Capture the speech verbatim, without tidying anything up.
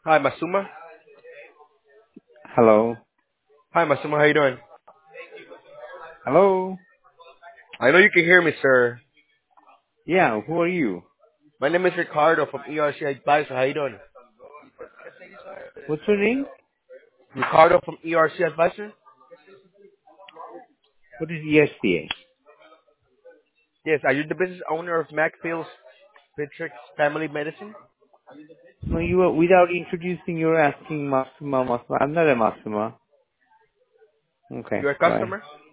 Hi, Masuma. Hello. Hi, Masuma. How you doing? Hello. I know you can hear me, sir. Yeah, who are you? My name is Ricardo from E R C Advisor. How you doing? What's your name? Ricardo from E R C Advisor? What is E S P A? Yes. Are you the business owner of Macfields Pediatrics Family Medicine? No, you are, without introducing, you're asking Masuma, Masuma. I'm not a Masuma. Okay, You're a bye. customer?